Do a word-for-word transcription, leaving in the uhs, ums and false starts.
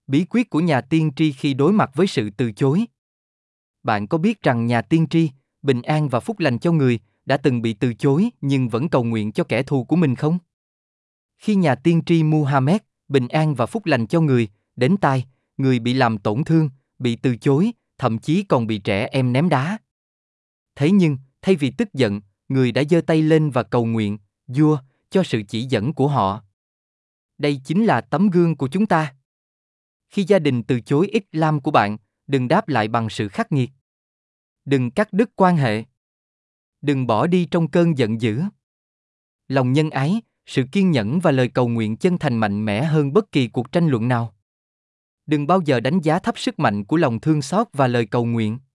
Bí quyết của nhà tiên tri khi đối mặt với sự từ chối. Bạn có biết rằng nhà tiên tri, bình an và phúc lành cho người, đã từng bị từ chối nhưng vẫn cầu nguyện cho kẻ thù của mình không? Khi nhà tiên tri Muhammad, bình an và phúc lành cho người, đến tai, người bị làm tổn thương, bị từ chối, thậm chí còn bị trẻ em ném đá. Thế nhưng, thay vì tức giận, người đã giơ tay lên và cầu nguyện, Vua, cho sự chỉ dẫn của họ. Đây chính là tấm gương của chúng ta. Khi gia đình từ chối Islam của bạn, đừng đáp lại bằng sự khắc nghiệt. Đừng cắt đứt quan hệ. Đừng bỏ đi trong cơn giận dữ. Lòng nhân ái, sự kiên nhẫn và lời cầu nguyện chân thành mạnh mẽ hơn bất kỳ cuộc tranh luận nào. Đừng bao giờ đánh giá thấp sức mạnh của lòng thương xót và lời cầu nguyện.